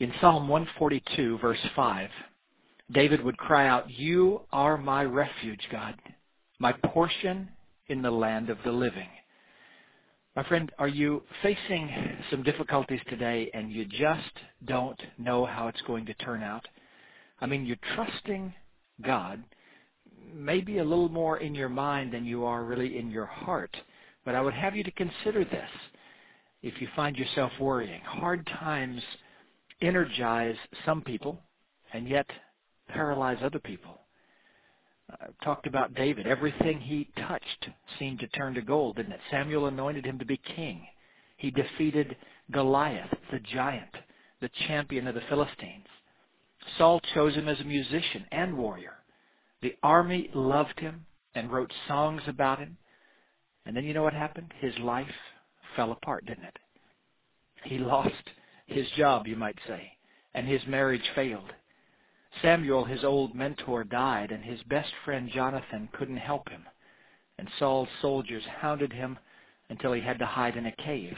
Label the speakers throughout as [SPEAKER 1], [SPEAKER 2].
[SPEAKER 1] In Psalm 142, verse 5, David would cry out, "You are my refuge, God, my portion in the land of the living." My friend, are you facing some difficulties today and you just don't know how it's going to turn out? I mean, you're trusting God, maybe a little more in your mind than you are really in your heart. But I would have you to consider this. If you find yourself worrying, hard times energize some people and yet paralyze other people. I've talked about David. Everything he touched seemed to turn to gold, didn't it? Samuel anointed him to be king. He defeated Goliath, the giant, the champion of the Philistines. Saul chose him as a musician and warrior. The army loved him and wrote songs about him. And then you know what happened? His life fell apart, didn't it? He lost his job, you might say, and his marriage failed. Samuel, his old mentor, died, and his best friend Jonathan couldn't help him. And Saul's soldiers hounded him until he had to hide in a cave.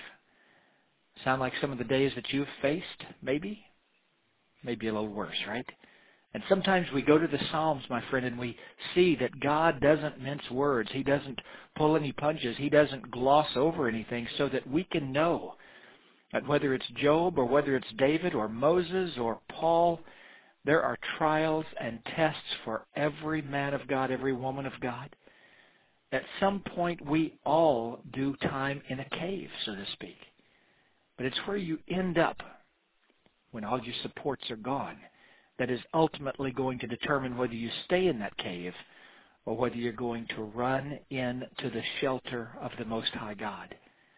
[SPEAKER 1] Sound like some of the days that you've faced, maybe? Maybe a little worse, right? And sometimes we go to the Psalms, my friend, and we see that God doesn't mince words. He doesn't pull any punches. He doesn't gloss over anything, so that we can know that whether it's Job or whether it's David or Moses or Paul, there are trials and tests for every man of God, every woman of God. At some point, we all do time in a cave, so to speak. But it's where you end up when all your supports are gone that is ultimately going to determine whether you stay in that cave or whether you're going to run into the shelter of the Most High God.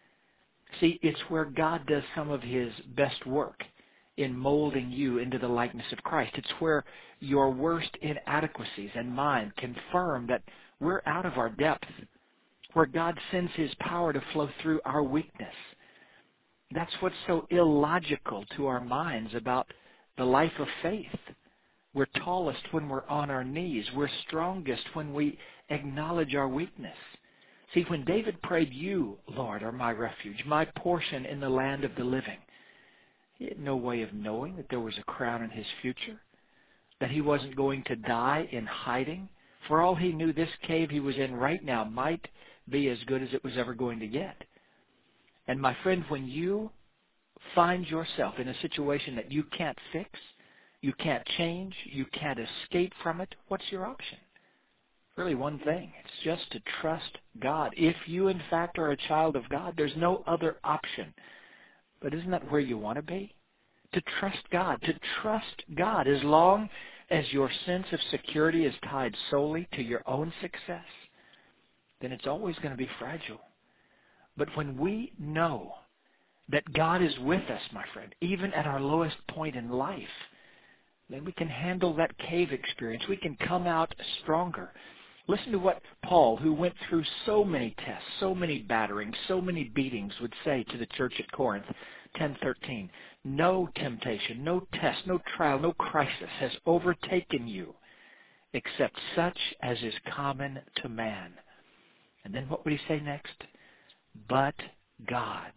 [SPEAKER 1] See, it's where God does some of His best work in molding you into the likeness of Christ. It's where your worst inadequacies and mine confirm that we're out of our depth, where God sends His power to flow through our weakness. That's what's so illogical to our minds about the life of faith. We're tallest when we're on our knees. We're strongest when we acknowledge our weakness. See, when David prayed, "You, Lord, are my refuge, my portion in the land of the living," he had no way of knowing that there was a crown in his future, that he wasn't going to die in hiding. For all he knew, this cave he was in right now might be as good as it was ever going to get. And my friend, when you find yourself in a situation that you can't fix, you can't change, you can't escape from it, what's your option? Really one thing. It's just to trust God. If you, in fact, are a child of God, there's no other option. But isn't that where you want to be? To trust God. To trust God as long as your sense of security is tied solely to your own success, then it's always going to be fragile. But when we know that God is with us, my friend, even at our lowest point in life, then we can handle that cave experience. We can come out stronger. Listen to what Paul, who went through so many tests, so many batterings, so many beatings, would say to the church at Corinth, 10:13. No temptation, no test, no trial, no crisis has overtaken you except such as is common to man. And then what would he say next? But God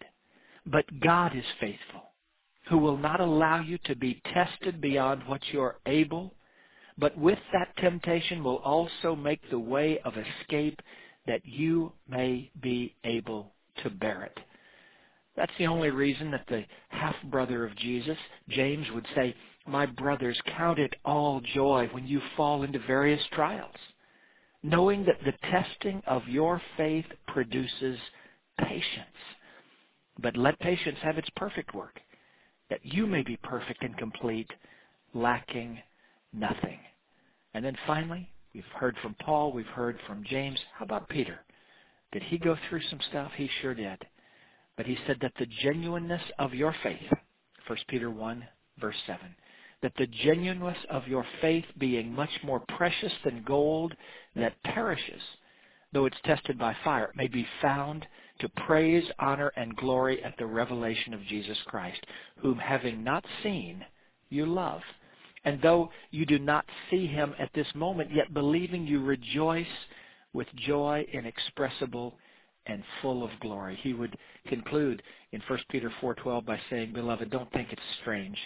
[SPEAKER 1] is faithful, who will not allow you to be tested beyond what you're able, but with that temptation will also make the way of escape that you may be able to bear it. That's the only reason that the half-brother of Jesus, James, would say, "My brothers, count it all joy when you fall into various trials, knowing that the testing of your faith produces patience. But let patience have its perfect work, that you may be perfect and complete, lacking nothing." And then finally, we've heard from Paul, we've heard from James. How about Peter? Did he go through some stuff? He sure did. But he said that the genuineness of your faith, 1 Peter 1, verse 7, that the genuineness of your faith being much more precious than gold that perishes, though it's tested by fire, may be found to praise, honor, and glory at the revelation of Jesus Christ, whom having not seen, you love. And though you do not see him at this moment, yet believing you rejoice with joy inexpressible and full of glory. He would conclude in 1 Peter 4:12 by saying, "Beloved, don't think it's strange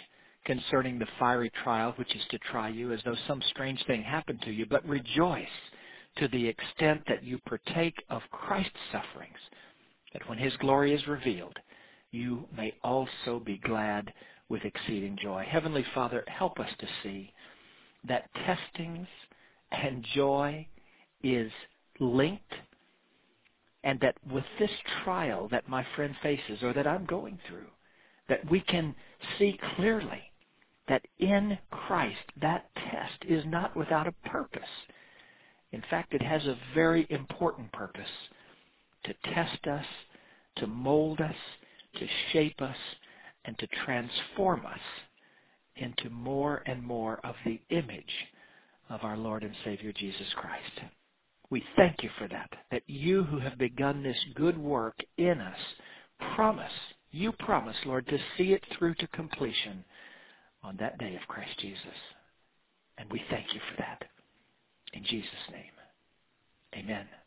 [SPEAKER 1] concerning the fiery trial which is to try you, as though some strange thing happened to you, but rejoice to the extent that you partake of Christ's sufferings, that when his glory is revealed, you may also be glad with exceeding joy. Heavenly Father, help us to see that testings and joy is linked, and that with this trial that my friend faces or that I'm going through, that we can see clearly that in Christ that test is not without a purpose. In fact, it has a very important purpose: to test us, to mold us, to shape us, and to transform us into more and more of the image of our Lord and Savior Jesus Christ. We thank you for that you who have begun this good work in us you promise, Lord, to see it through to completion on that day of Christ Jesus. And we thank you for that. In Jesus' name, amen.